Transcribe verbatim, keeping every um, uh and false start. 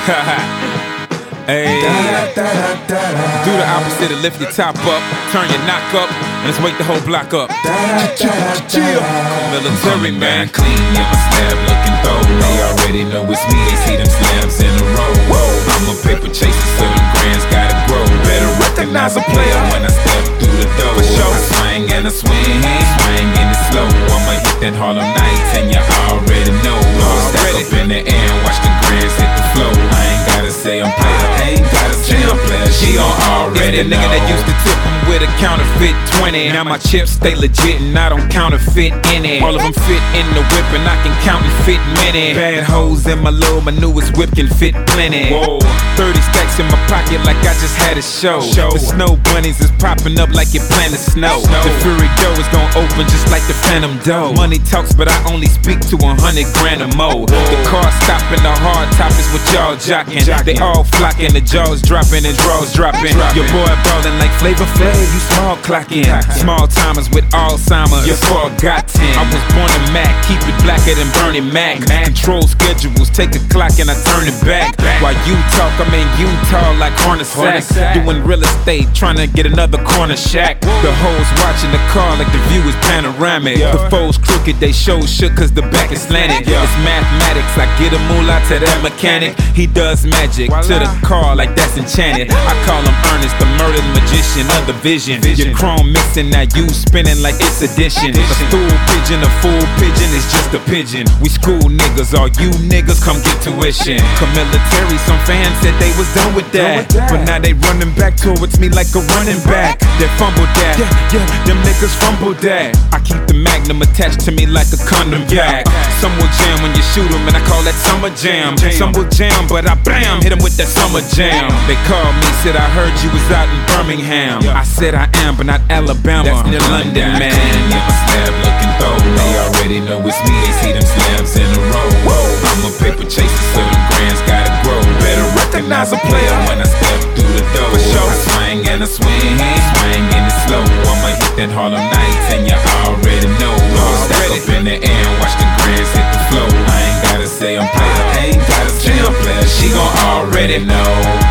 Hey, do the opposite and lift your top up, turn your knock up, and let's wake the whole block up. Chill, military man, clean, yeah, my slab looking throw. They already know it's me, they see them slabs in a row. I'm a paper chaser, so them grands gotta grow. Better recognize a player when I step through the door. I swing and I swing, swing and it's slow. I'ma hit that Harlem Nights and you already know. Stack up in the air and watch the grands hit the flow. I ain't gotta say I'm player, I ain't gotta say I'm player. She gon' already it's the know. nigga that used to tip him with a counterfeit twenty. Now my chips stay legit and I don't counterfeit any. All of them fit in the whip and I can count and fit many. Bad hoes in my low, my newest whip can fit plenty. Whoa, thirty stacks in my pocket like I just had a show. The snow bunnies is popping up like it planned to snow. The Fury door is gon' open just like the Phantom Doe. Money talks but I only speak to a hundred grand or more. The car stopping, the hard top is what y'all jocking. They all flocking, the jaws dropping and draws dropping. Your boy ballin' like Flavor Flav, you small clocking. Small timers with Alzheimer's, you're forgotten. I was born a Mac, keep it blacker than Bernie Mac. Control schedules, take a clock and I turn it back. While you talk, I'm in Utah like Hornacek. Doing real estate, trying to get another corner shack. The hoes watching the car like the view is panoramic. The foes crooked, they show shook cause the back is slanted. It's mathematics, I get a moolah to that mechanic. He does magic to the car like that's enchanted. I call him Ernest, the murdered magician of the vision. Your chrome mixing, now you spinning like it's addition. A stool pigeon, a fool pigeon is just a pigeon. We school niggas, all you niggas come get tuition. Come military, some fans said they was done with that, but now they running back towards me like a running back. They fumbled that, yeah, yeah, them niggas fumbled that. I keep the magnum attached to me like a condom gag. Some will jam when you shoot them, and I call that summer jam. Some will jam, but I bam, hit them with that summer jam. They called me, said I heard you was out in Birmingham. I said I am, but not Alabama. That's near London, man. Yeah, my slab looking throw. They already know it's me, they see them slabs in a row. I'm a paper chaser, so them grands gotta grow. Better recognize a player when I step through the door. I swing and I swing, swing and it's slow. I'ma hit that Harlem Nights and you already know. Stack up in the air and watch the grands hit the flow. I ain't gotta say I'm player, I ain't gotta say I'm player. She gon' already know.